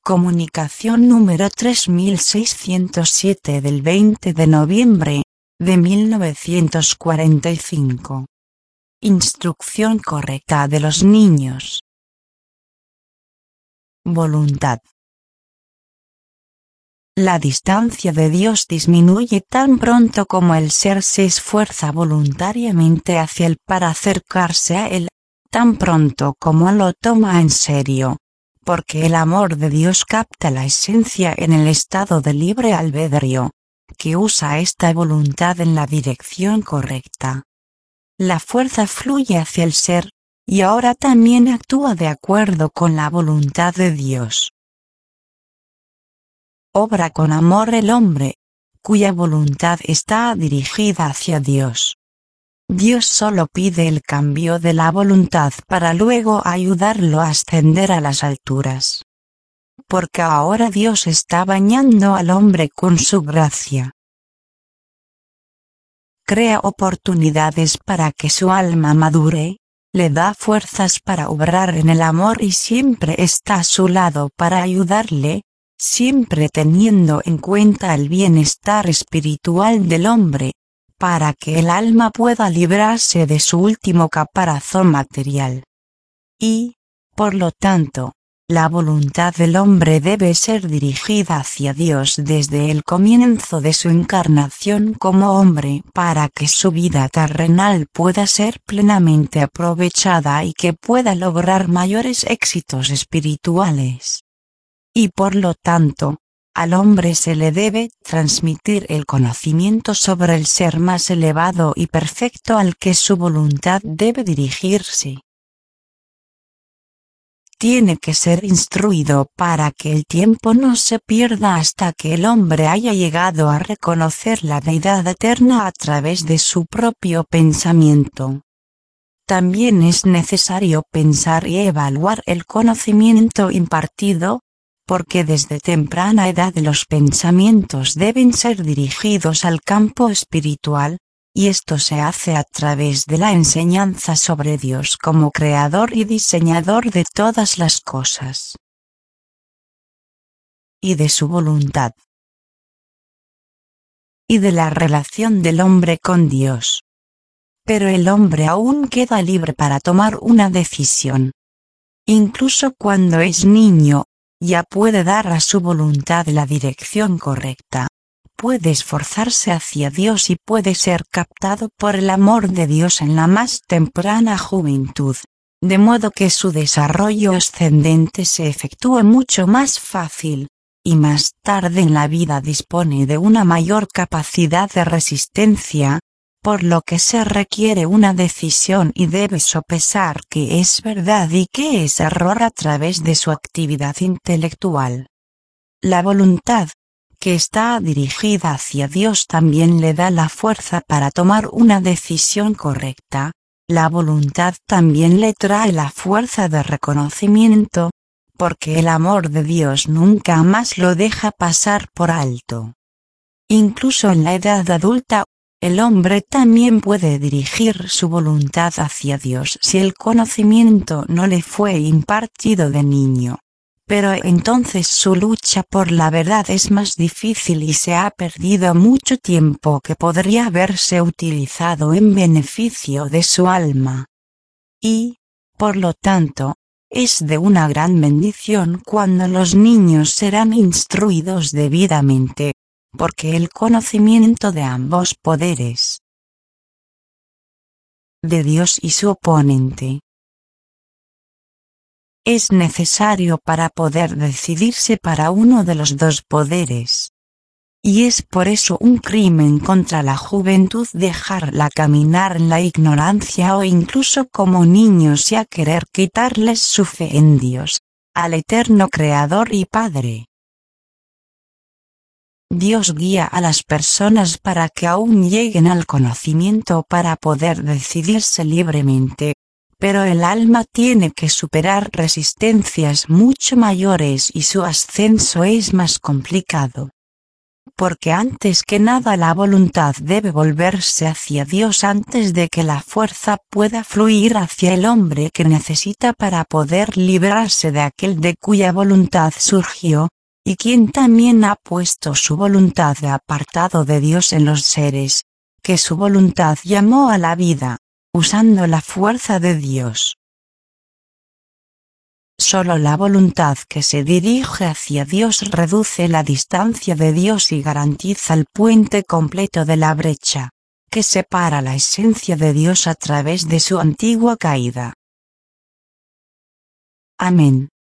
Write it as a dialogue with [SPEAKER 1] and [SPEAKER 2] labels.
[SPEAKER 1] Comunicación número 3607 del 20 de noviembre de 1945. Instrucción correcta de los niños. Voluntad. La distancia de Dios disminuye tan pronto como el ser se esfuerza voluntariamente hacia Él para acercarse a Él, tan pronto como lo toma en serio, porque el amor de Dios capta la esencia en el estado de libre albedrío, que usa esta voluntad en la dirección correcta. La fuerza fluye hacia el ser, y ahora también actúa de acuerdo con la voluntad de Dios. Obra con amor el hombre, cuya voluntad está dirigida hacia Dios. Dios solo pide el cambio de la voluntad para luego ayudarlo a ascender a las alturas. Porque ahora Dios está bañando al hombre con su gracia. Crea oportunidades para que su alma madure, le da fuerzas para obrar en el amor y siempre está a su lado para ayudarle, siempre teniendo en cuenta el bienestar espiritual del hombre, para que el alma pueda librarse de su último caparazón material. Y, por lo tanto, la voluntad del hombre debe ser dirigida hacia Dios desde el comienzo de su encarnación como hombre para que su vida terrenal pueda ser plenamente aprovechada y que pueda lograr mayores éxitos espirituales. Y por lo tanto, al hombre se le debe transmitir el conocimiento sobre el ser más elevado y perfecto al que su voluntad debe dirigirse. Tiene que ser instruido para que el tiempo no se pierda hasta que el hombre haya llegado a reconocer la deidad eterna a través de su propio pensamiento. También es necesario pensar y evaluar el conocimiento impartido, porque desde temprana edad los pensamientos deben ser dirigidos al campo espiritual, y esto se hace a través de la enseñanza sobre Dios como creador y diseñador de todas las cosas. Y de su voluntad. Y de la relación del hombre con Dios. Pero el hombre aún queda libre para tomar una decisión. Incluso cuando es niño, ya puede dar a su voluntad la dirección correcta, puede esforzarse hacia Dios y puede ser captado por el amor de Dios en la más temprana juventud, de modo que su desarrollo ascendente se efectúe mucho más fácil, y más tarde en la vida dispone de una mayor capacidad de resistencia, por lo que se requiere una decisión y debe sopesar qué es verdad y qué es error a través de su actividad intelectual. La voluntad, que está dirigida hacia Dios, también le da la fuerza para tomar una decisión correcta. La voluntad también le trae la fuerza de reconocimiento, porque el amor de Dios nunca más lo deja pasar por alto. Incluso en la edad adulta, el hombre también puede dirigir su voluntad hacia Dios si el conocimiento no le fue impartido de niño. Pero entonces su lucha por la verdad es más difícil y se ha perdido mucho tiempo que podría haberse utilizado en beneficio de su alma. Y, por lo tanto, es de una gran bendición cuando los niños serán instruidos debidamente, porque el conocimiento de ambos poderes, de Dios y su oponente, es necesario para poder decidirse para uno de los dos poderes. Y es por eso un crimen contra la juventud dejarla caminar en la ignorancia o incluso como niños y a querer quitarles su fe en Dios, al eterno Creador y Padre. Dios guía a las personas para que aún lleguen al conocimiento para poder decidirse libremente, pero el alma tiene que superar resistencias mucho mayores y su ascenso es más complicado. porque antes que nada la voluntad debe volverse hacia Dios antes de que la fuerza pueda fluir hacia el hombre que necesita para poder librarse de aquel de cuya voluntad surgió, y quien también ha puesto su voluntad de apartado de Dios en los seres, que su voluntad llamó a la vida, usando la fuerza de Dios. Solo la voluntad que se dirige hacia Dios reduce la distancia de Dios y garantiza el puente completo de la brecha, que separa la esencia de Dios a través de su antigua caída. Amén.